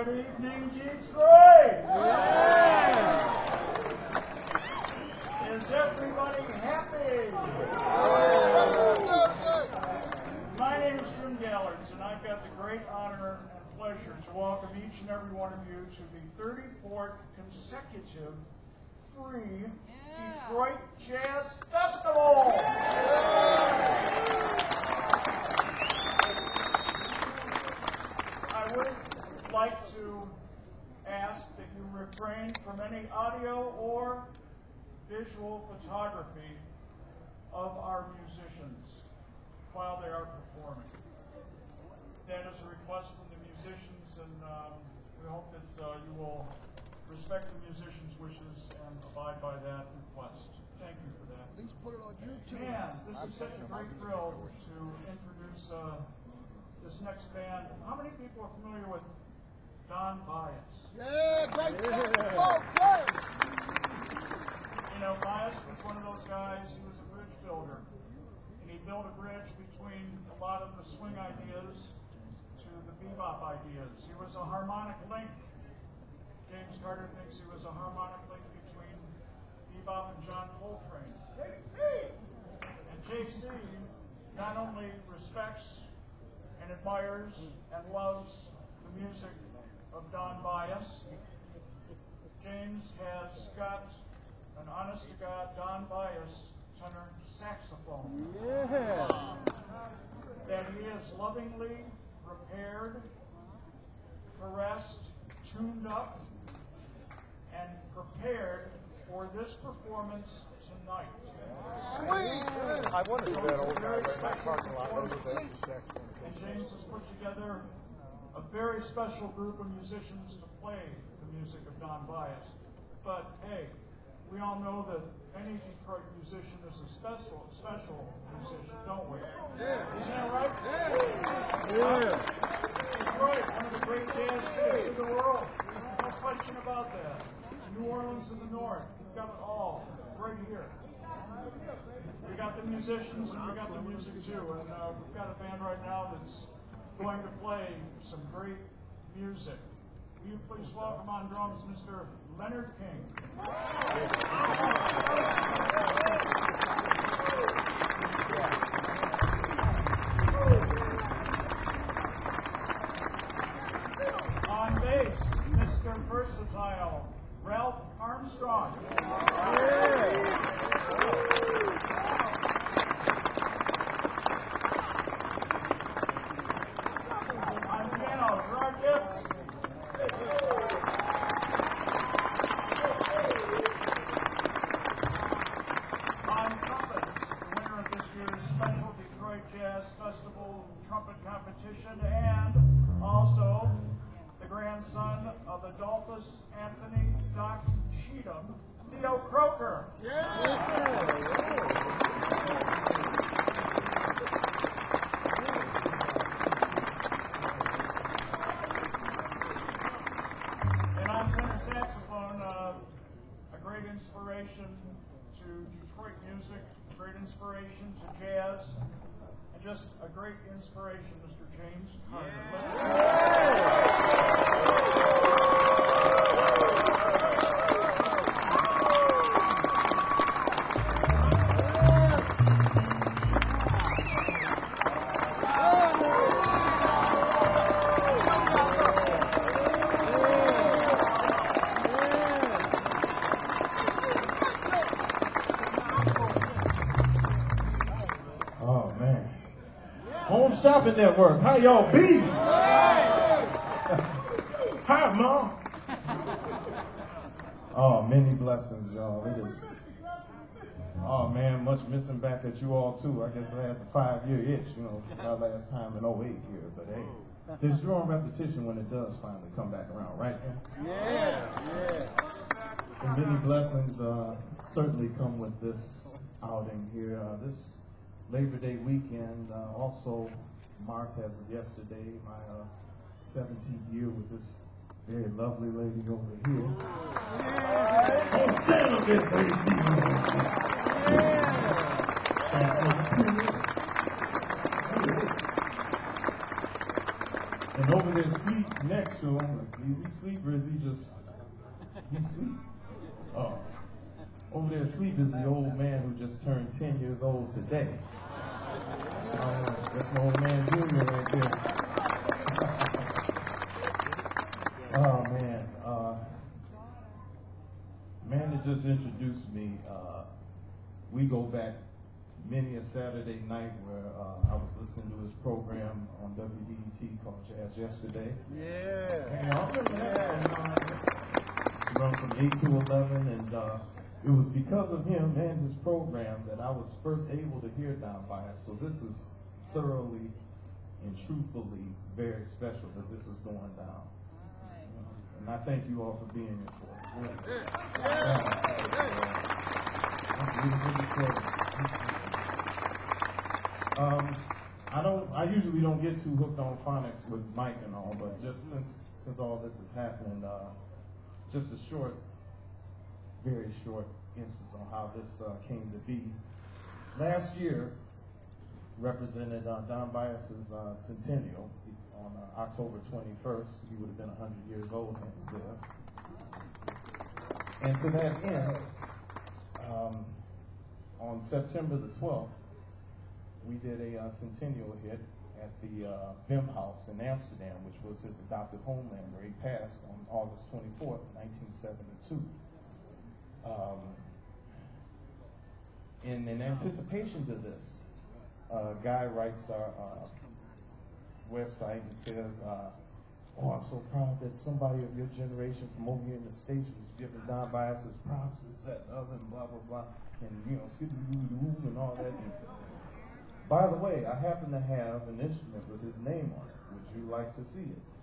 Good evening, Detroit! Is everybody happy? My name is Jim Gallards, and I've got the great honor and pleasure to welcome each and every one of you to the 34th consecutive free Detroit Jazz Festival! I would like to ask that you refrain from any audio or visual photography of our musicians while they are performing. That is a request from the musicians, and we hope that you will respect the musicians' wishes and abide by that request. Thank you for that. Please put it on YouTube. Man, this is such a great thrill to introduce this next band. How many people are familiar with Don Byas? Yeah, great saxophone player. You know, Byas was one of those guys, he was a bridge builder. And he built a bridge between a lot of the swing ideas to the bebop ideas. He was a harmonic link. James Carter thinks he was a harmonic link between bebop and John Coltrane. And JC not only respects and admires and loves the music of Don Byas, James has got an honest-to-God Don Byas tenor saxophone that he is lovingly repaired, caressed, tuned up, and prepared for this performance tonight. Sweet! I wanted to do that old guy right in my parking lot. And James has put together a very special group of musicians to play the music of Don Byas. But hey, we all know that any Detroit musician is a special musician, don't we? Yeah. Isn't that right? Yeah. Detroit, one of the great jazz cities of the world. No question about that. New Orleans in the north, we've got it all right here. We got the musicians and we got the music too. And we've got a band right now that's going to play some great music. Will you please welcome on drums Mr. Leonard King. On bass, Mr. Versatile, Ralph Armstrong. On piano, Gerard Gibbs. On trumpet, the winner of this year's special Detroit Jazz Festival trumpet competition, and also the grandson of Adolphus Anthony Doc Cheatham, Theo Croker. And on tenor saxophone, a great inspiration to Detroit music, a great inspiration to jazz, and just a great inspiration, Mr. James Carter. Oh man. Home Shopping Network. How y'all be? Hi, Mom. Oh, many blessings, y'all. It is. Oh man, much missing back at you all too. I guess I had the 5-year itch, since our last time in 08 here. But hey, there's drawing repetition when it does finally come back around, right? Yeah. And many blessings certainly come with this outing here. This Labor Day weekend also marked, as of yesterday, my 17th year with this very lovely lady over here. Oh, Sam gets 18. And over there sleep next to him, is he sleep or is he just, he sleep? Oh. Over there asleep is the old man who just turned 10 years old today. That's my old man Junior right there. Oh man. Man that just introduced me, we go back many a Saturday night where I was listening to his program on WDET called Jazz Yesterday. Yeah. And I remember that. Run from 8 to 11, and it was because of him and his program that I was first able to hear Don Bias. So this is thoroughly and truthfully very special that this is going down. And I thank you all for being here for it. Really. I usually don't get too hooked on phonics with Mike and all, but just since all this is happening, just a short, very short instance on how this came to be. Last year represented Don Bias's centennial on October 21st. He would have been 100 years old had he lived. And to that end, on September the 12th, we did a centennial hit at the Vim House in Amsterdam, which was his adopted homeland, where he passed on August 24th, 1972. In anticipation to this, a guy writes our website and says, oh, I'm so proud that somebody of your generation from over here in the States was giving Don Bias his props, this, that, and other, and blah, blah, blah, and, you know, skippy-doo-doo and all that. And by the way, I happen to have an instrument with his name on it. Would you like to see it?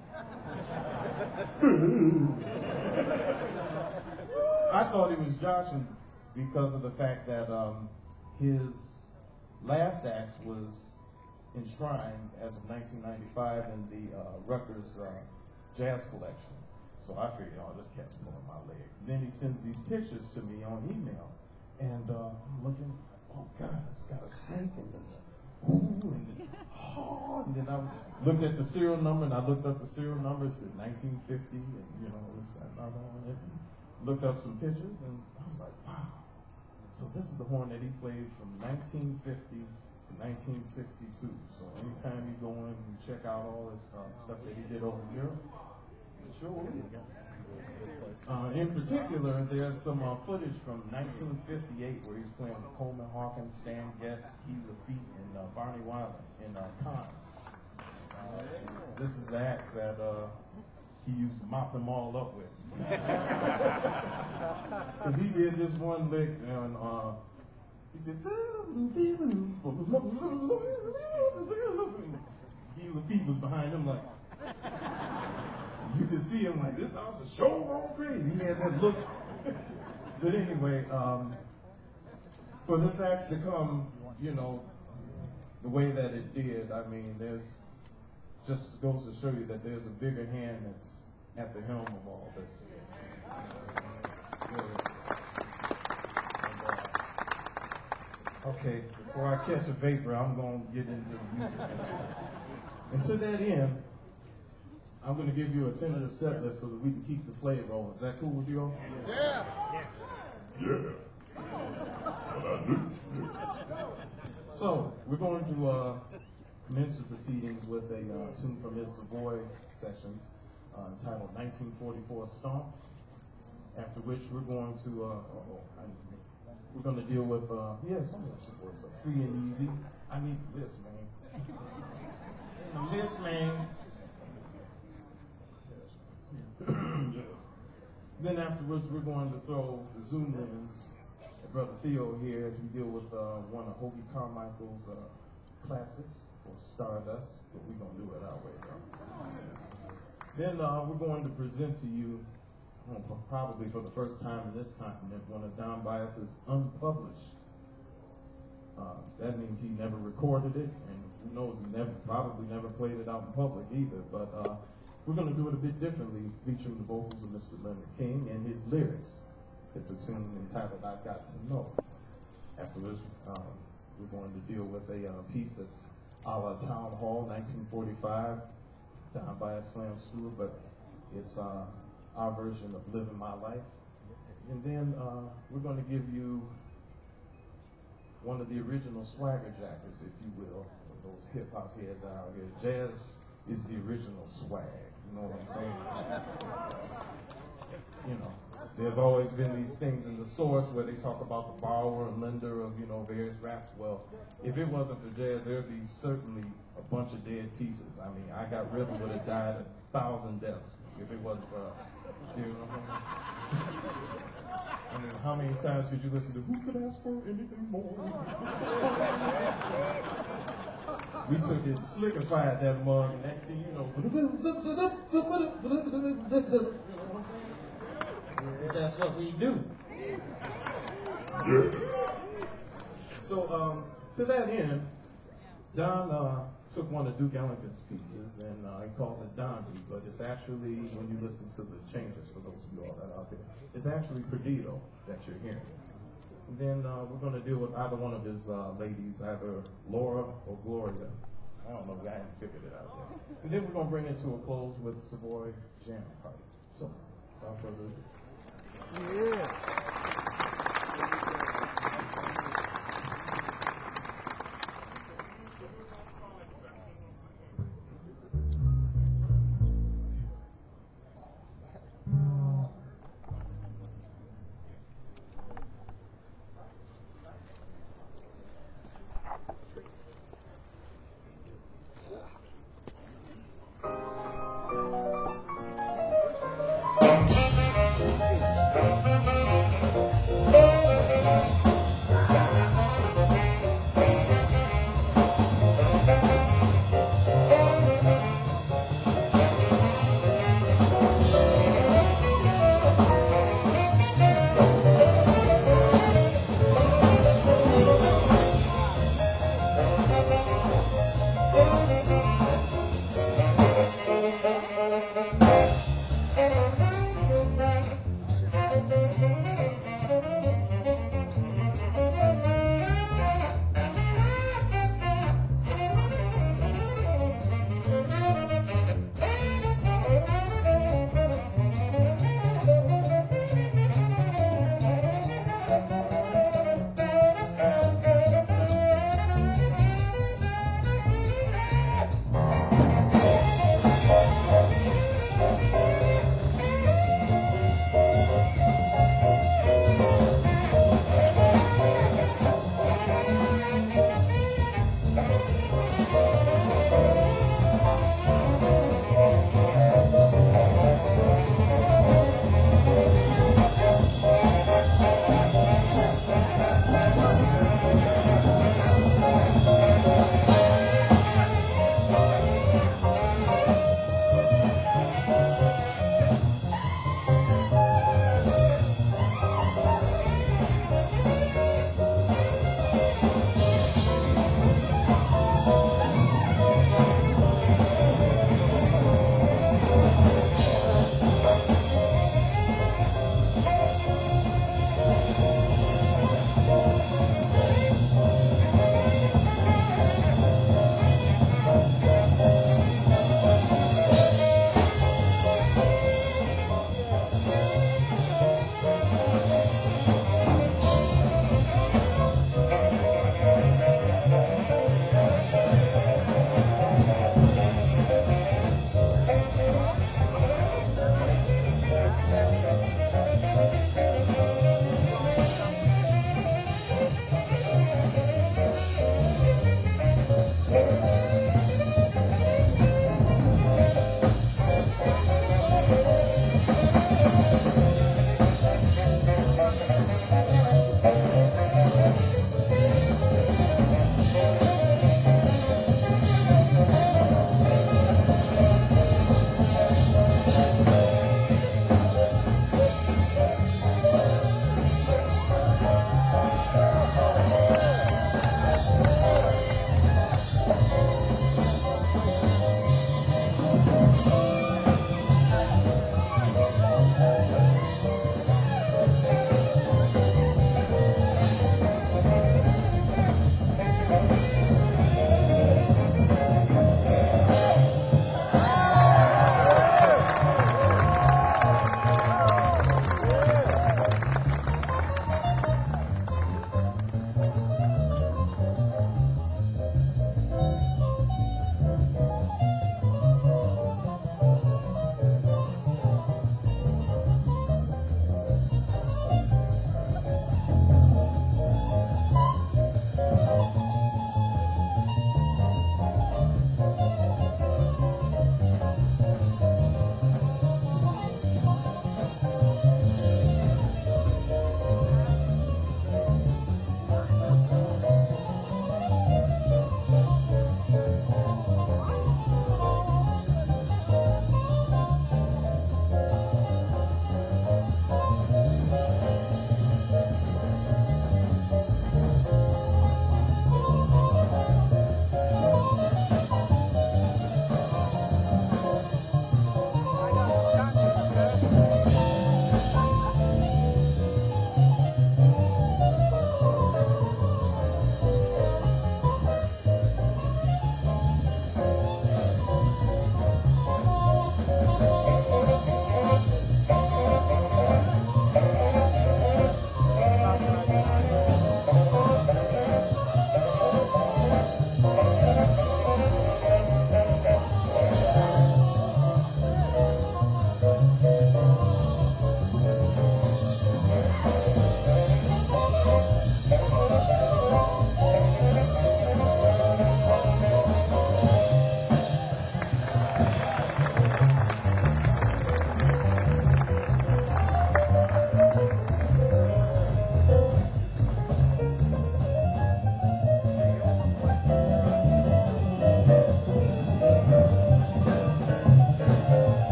I thought he was joshing because of the fact that his last act was enshrined as of 1995 in the Rutgers Jazz Collection. So I figured, oh, this cat's pulling my leg. Then he sends these pictures to me on email, and I'm looking, oh God, it's got a snake in it. Ooh, and oh, and then I looked at the serial number, and I looked up the serial number, it said 1950, and you know, this, that, and other on it. And looked up some pictures, and I was like, wow. So this is the horn that he played from 1950 to 1962. So anytime you go in and check out all this stuff that he did over here, sure will. In particular, there's some footage from 1958 where he's playing with Coleman Hawkins, Stan Getz, Keith Lafitte, and Barney Weiland in Cons. This is the axe that he used to mop them all up with. Because he did this one lick, and he said, Keith Lafitte was behind him like, you could see him like, this house is so all crazy. He had that look. But anyway, for this act to come, you know, the way that it did, I mean, there's just goes to show you that there's a bigger hand that's at the helm of all this. Okay, before I catch a vapor, I'm going to get into the music. And to that end, I'm going to give you a tentative set list so that we can keep the flavor rolling. Is that cool with you all? Yeah. Yeah. So, we're going to commence the proceedings with a tune from his Savoy sessions entitled 1944 Stomp, after which we're going to deal with, some of the Savoy stuff, Free and Easy. I need this, man. This, man. Then afterwards, we're going to throw the Zoom lens at Brother Theo here as we deal with one of Hoagie Carmichael's classics, or Stardust, but we're going to do it our way, though. Then we're going to present to you, probably for the first time in this continent, one of Don Bias's unpublished. That means he never recorded it, and who knows, he probably never played it out in public either, but we're going to do it a bit differently, featuring the vocals of Mr. Leonard King and his lyrics. It's a tune entitled I Got to Know. Afterwards, we're going to deal with a piece that's a la Town Hall, 1945, down by a Slam Stewart, but it's our version of Living My Life. And then we're going to give you one of the original Swagger Jackers, if you will, for those hip hop heads out here. Jazz is the original swag. You know what I'm saying? You know, there's always been these things in the source where they talk about the borrower and lender of, you know, various raps. Well, if it wasn't for Jazz, there'd be certainly a bunch of dead pieces. I mean, I Got Rhythm would have died 1,000 deaths if it wasn't for us. You know what I mean? I mean, how many times could you listen to Who Could Ask For Anything More? We took it, slickified that mug, and next thing you know, that's what we do. So, to that end, Don took one of Duke Ellington's pieces, and he calls it Dondi, but it's actually, when you listen to the changes, for those of you all that are out there, it's actually Perdido that you're hearing. And then we're going to deal with either one of his ladies, either Laura or Gloria. I don't know, I haven't figured it out yet. And then we're going to bring it to a close with Savoy Jam Party. So, without further ado. Yeah.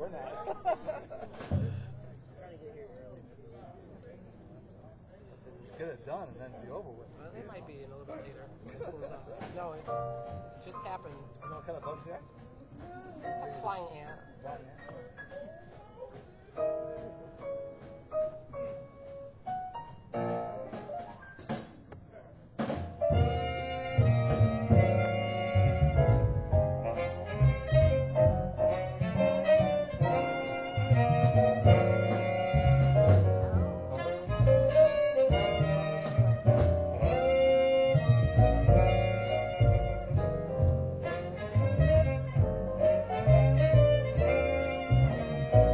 We're not. Get it done and then be over with. Well, it might be a little bit later. No, it just happened. You know what kind of bugs they are? A flying ant. Flying ant.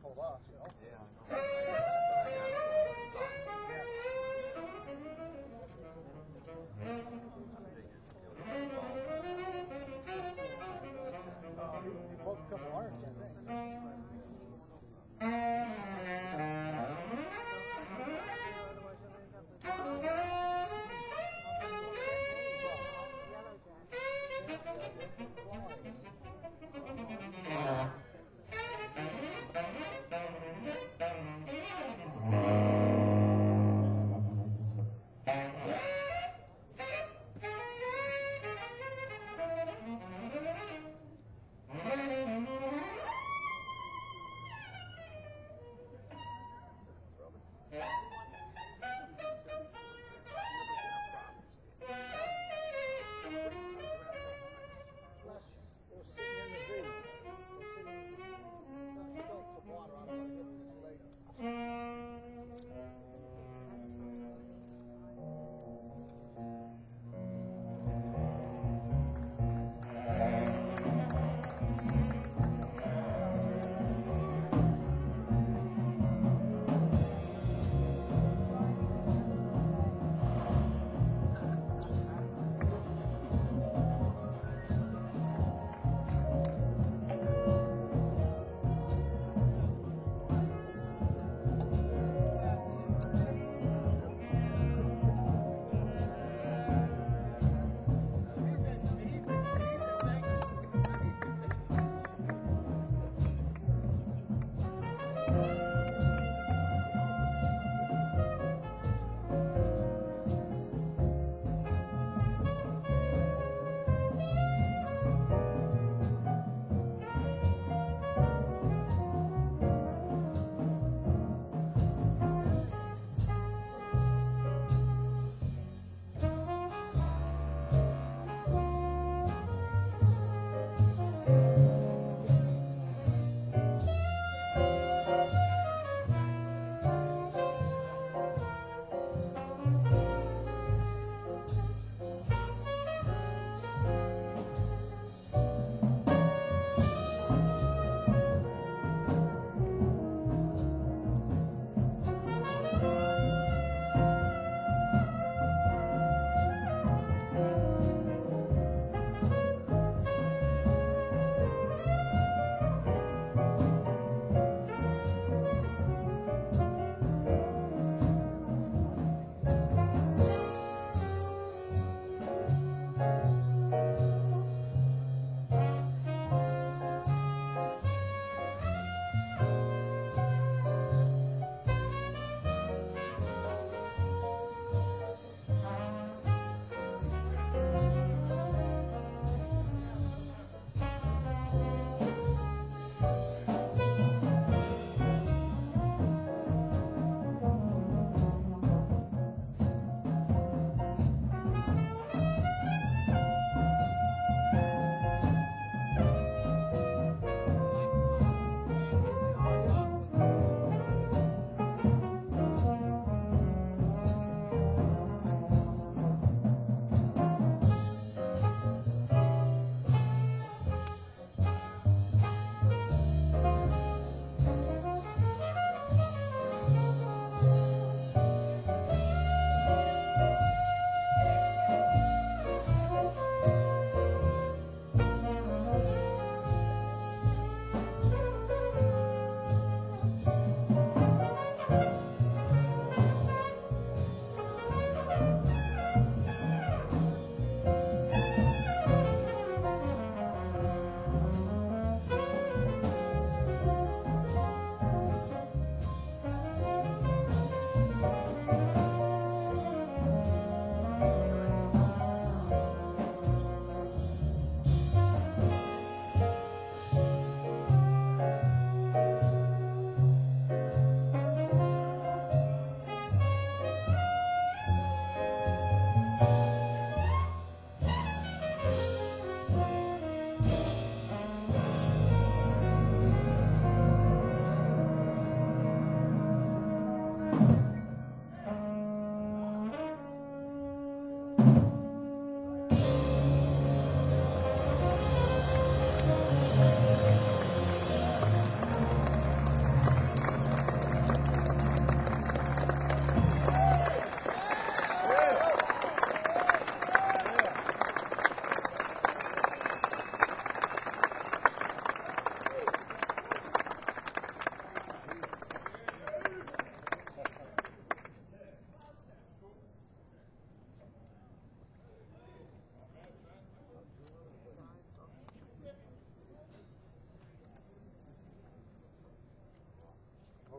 pulled off, you know? Yeah, He broke a couple arms, I think.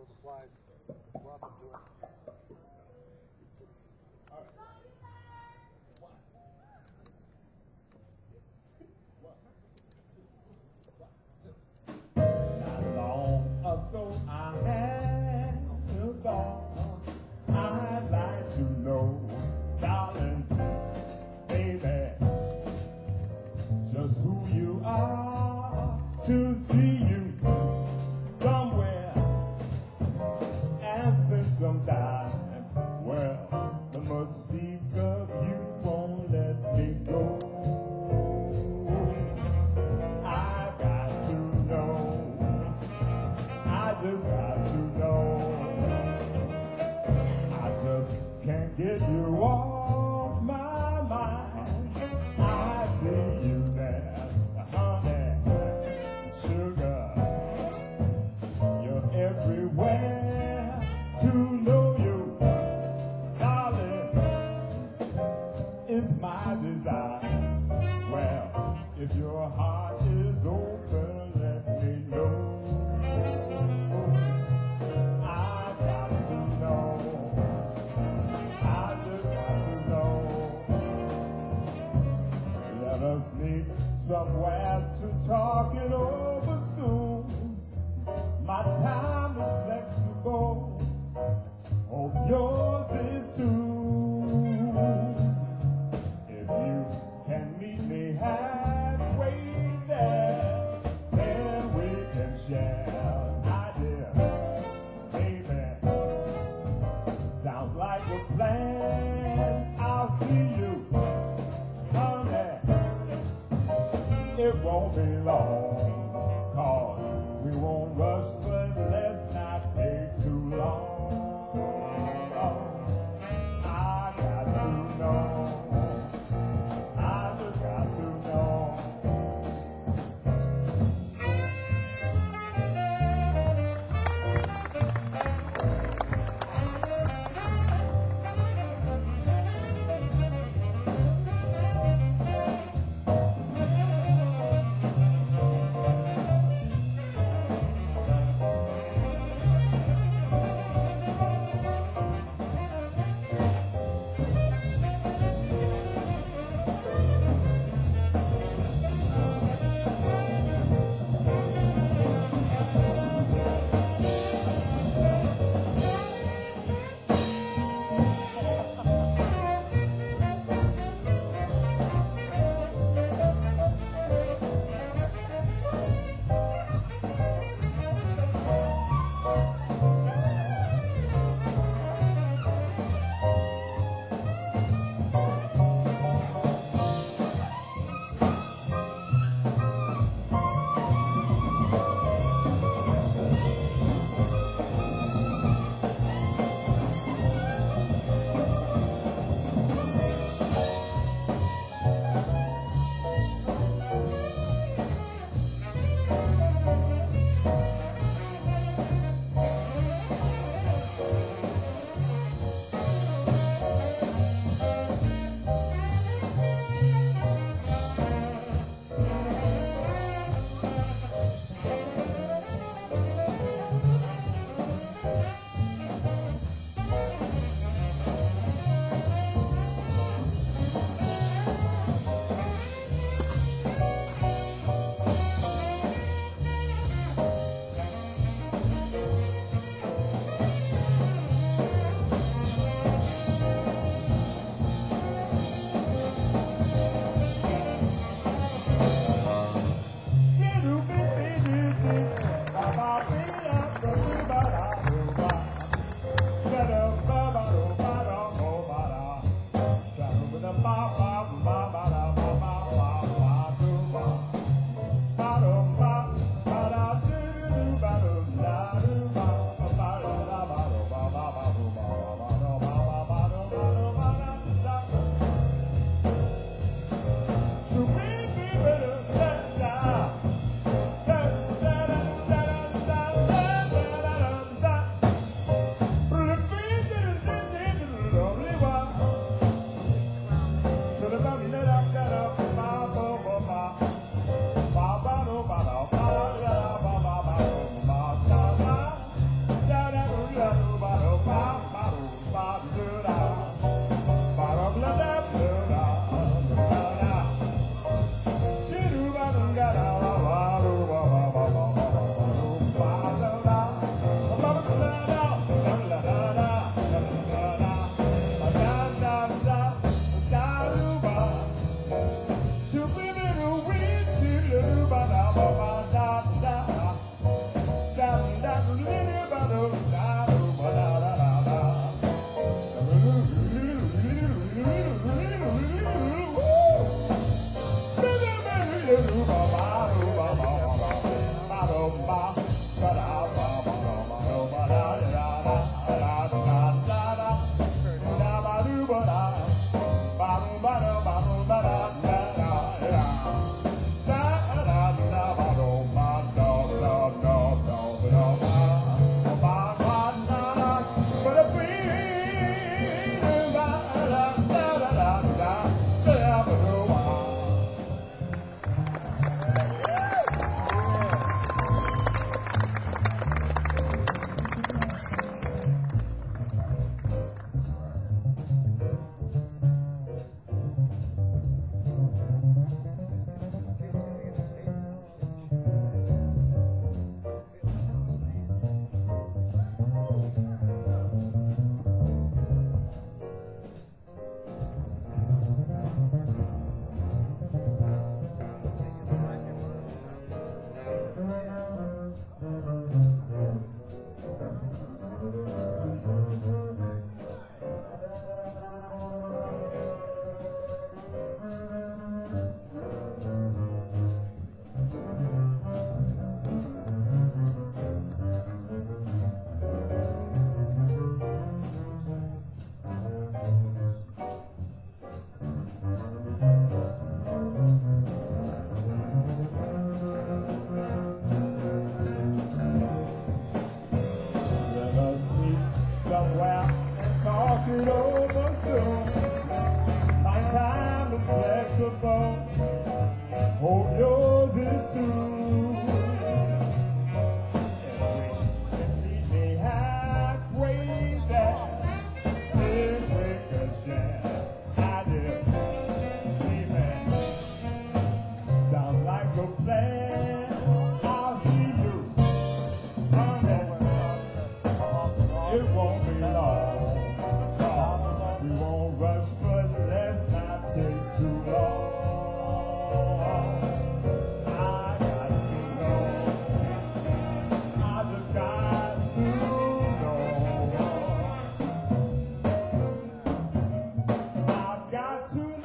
the flags. Welcome to it. Not long ago I had a thought I'd like to know, darling, baby, just who you are, to see you somewhere has been some time. Well, the mystique of you won't let me go. I got to know, I just got to know. I just can't get you off my mind. I see you there, honey, sugar. You're everywhere. To know you, darling, is my desire. Well, if your heart is open, let me know. I got to know. I just got to know. Let us meet somewhere to talk it over soon. My time is flexible. Hope yours is too. If you can meet me halfway there, then we can share ideas, baby. Sounds like a plan. I'll see you, honey. It won't be long, 'cause we won't rush, but let's not take too long. I got to know. I just got to know. too long. I got to know. I just got to know. I've got to know.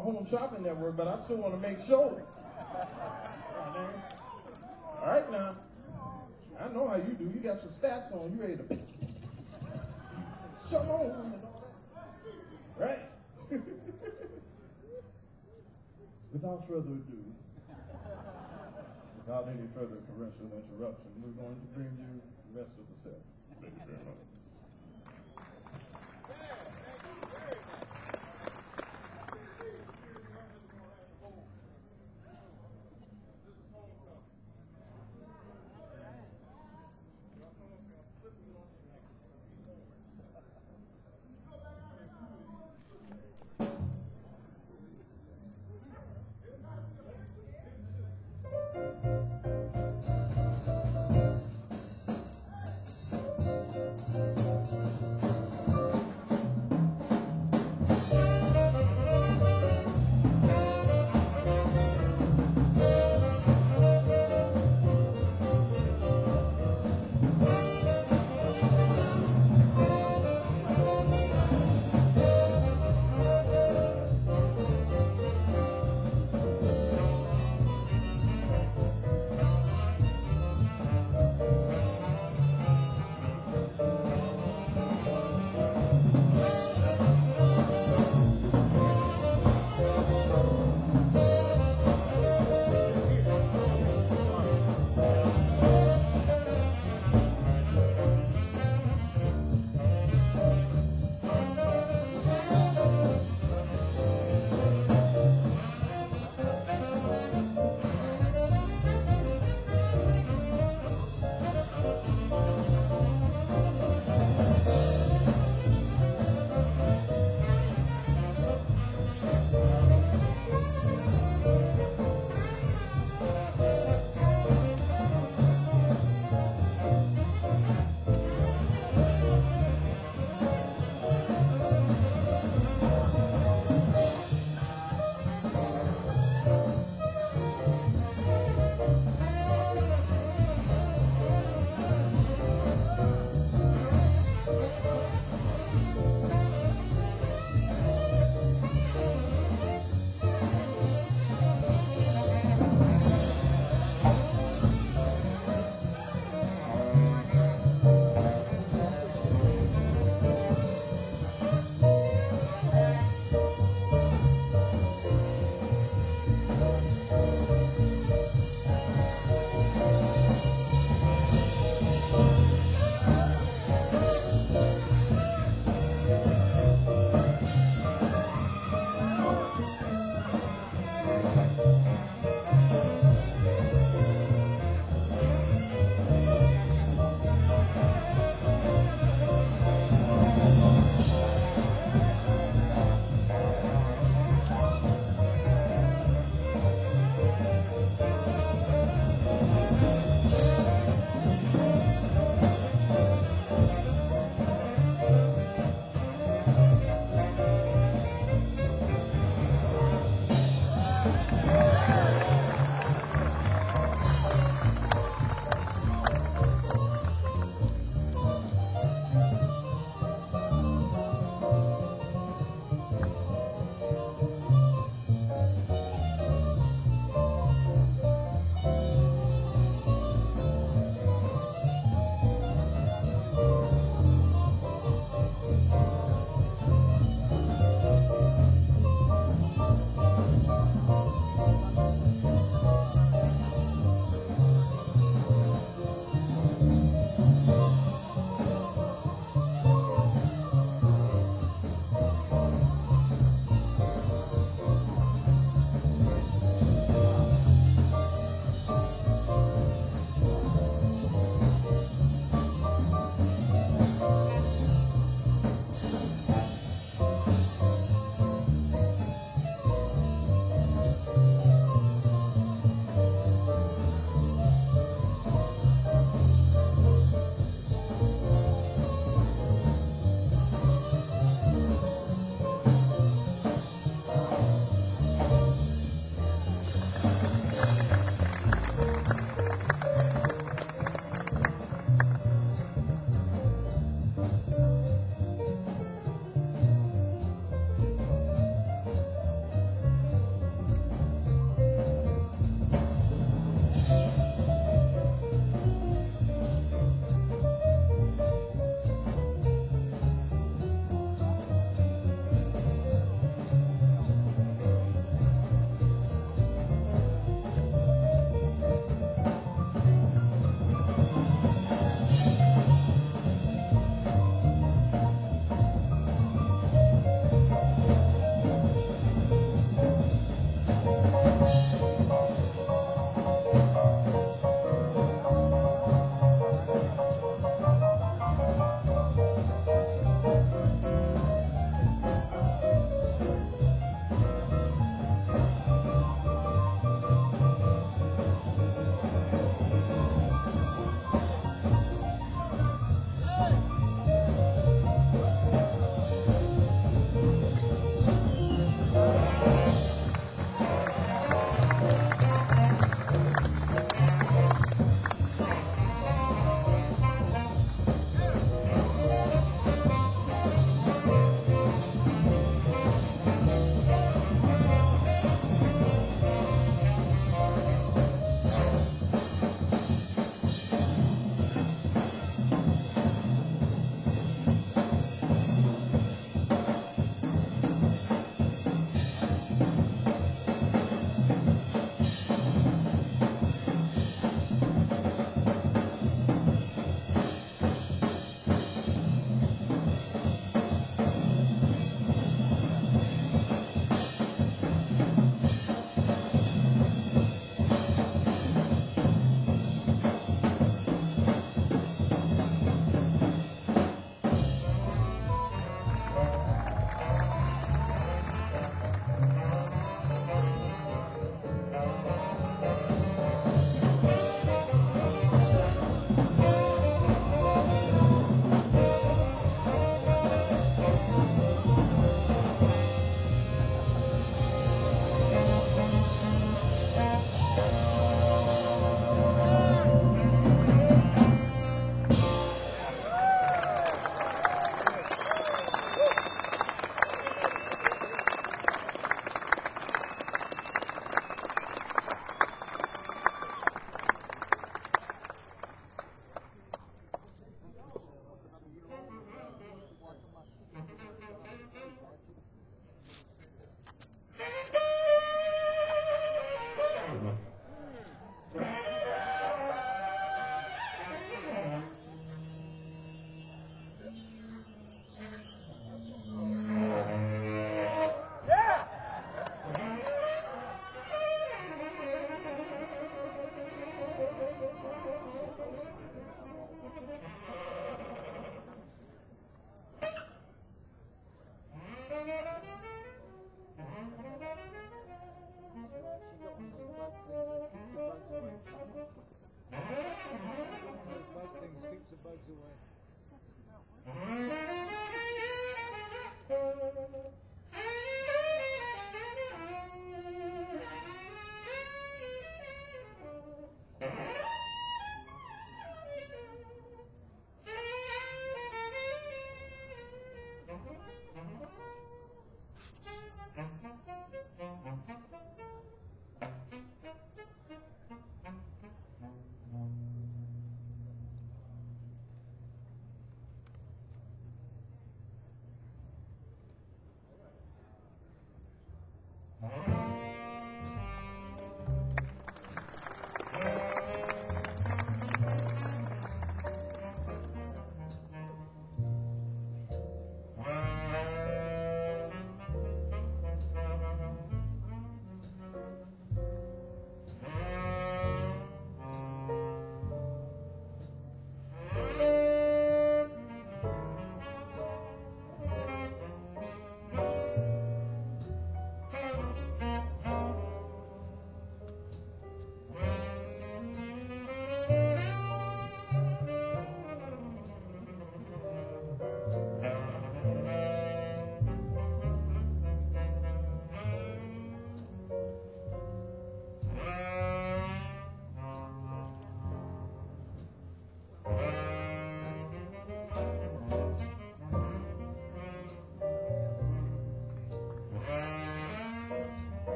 Home Shopping Network, but I still want to make sure. All right now. I know how you do. You got your stats on. You ready to show on. Right? Without further ado, without any further commercial interruption, we're going to bring you the rest of the set. Thank you very much.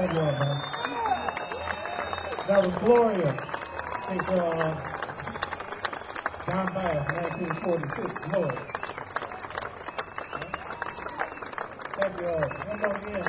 Thank you, man. That was Gloria. It's John Bass, 1946. Lord. Thank you all. Come on in.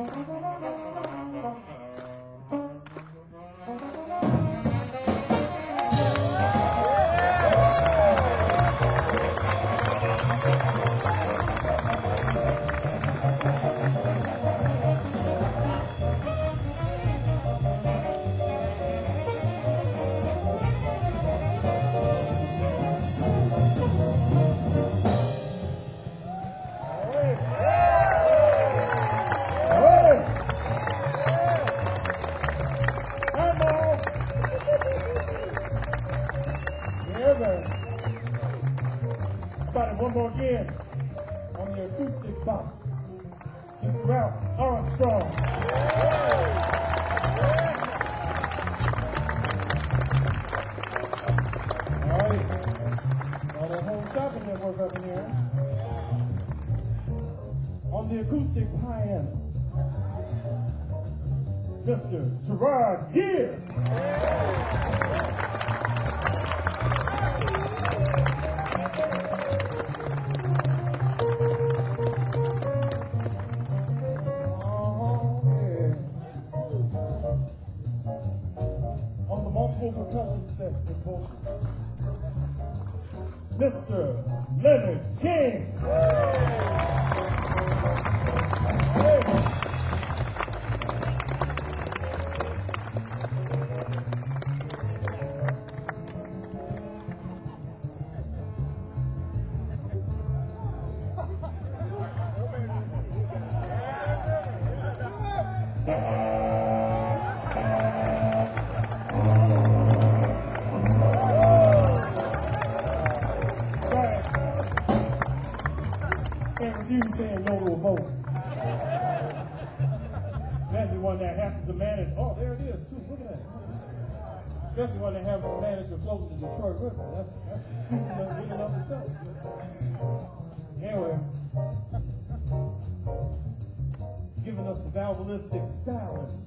One more again on the acoustic bass. It's Ralph Armstrong. All right. All that home shopping network up in here. On the acoustic piano, Mr. Gerard Gear. Percussion set with vocals, Mr. Leonard King. Saying no to a vote. Especially one that happens to manage. Oh, there it is, too. Look at that. Especially one that happens to manage to float the Detroit River. That's big enough itself. Anyway, giving us the Valvelistic Stylings.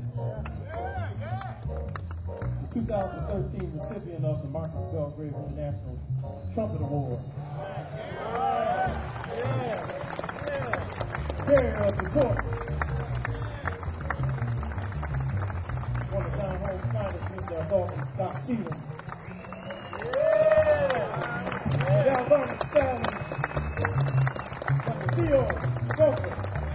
The 2013 recipient of the Marcus Belgrave International Trumpet Award. Carrier of the torch. One of the down home's finest, Mr. Dalton Scott Sheehan. Galvanic Stylings. Dr. Theo Stoker.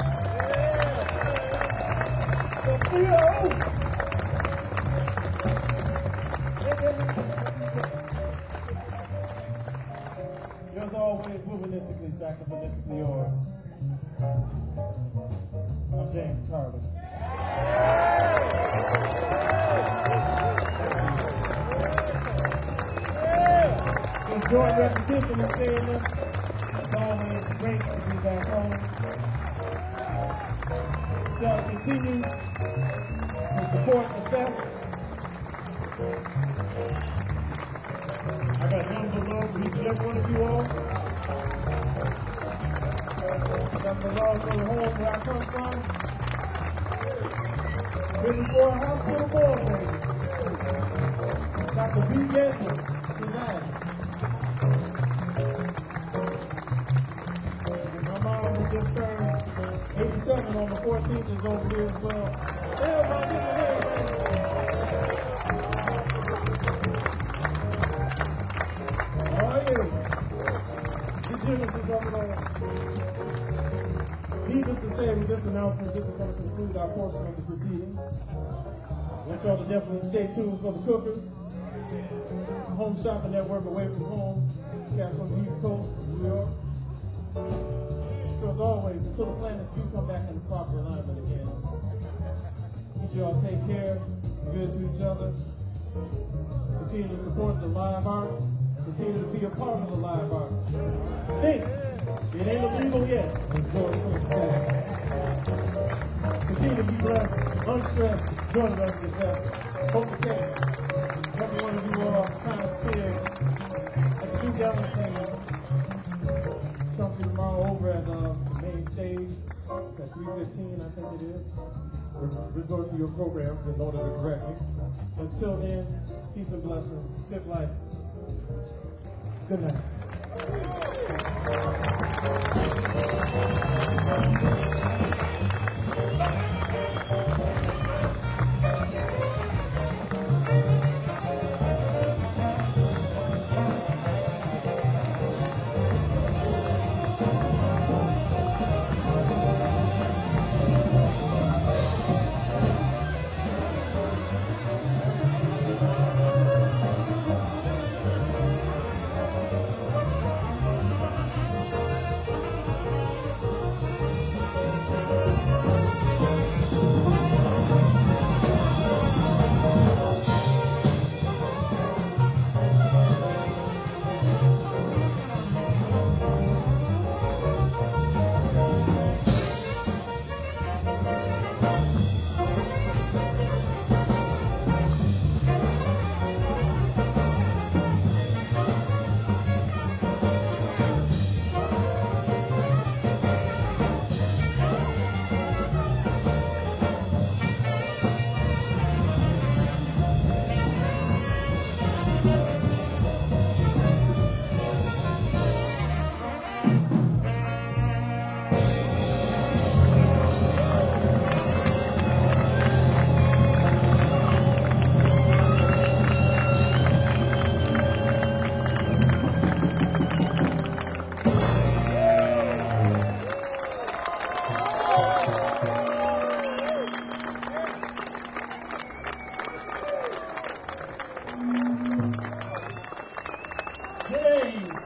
Theo! As always, womanistically, saxophonistically yours. I'm James Carter. Just joint repetition of saying this. It's always great to be back home. Y'all continue to support the fest. I got numbers of love for each and every one of you all. Some of love for the home where I come from. Really for a hospital board baby. Dr. B. Geddes presiding. My mom who just turned 87 on the 14th is over here as well. Everybody get your Genesis of it all. Needless to say, with this announcement, this is going to conclude our portion of the proceedings. I want y'all to definitely stay tuned for the cookers. Home Shopping Network away from home. Cats from the East Coast, New York. So as always, until the planets do come back in the proper alignment again, each y'all take care, be good to each other, continue to support the live arts, continue to be a part of the live arts. Think, it ain't illegal yet. It's going to continue to be blessed, unstressed, join the rest of the fest. Hope to catch every one of you all times here at the New Gallery something tomorrow over at the main stage. It's at 3:15, I think it is. Resort to your programs in order to correct me. Until then, peace and blessings. Tip life. Good night.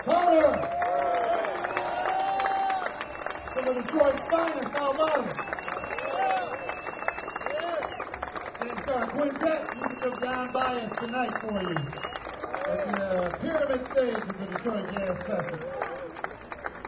Carter. Some of Detroit's finest now live. And our quintet, music of John Bias tonight for you at the Pyramid Stage of the Detroit Jazz Festival.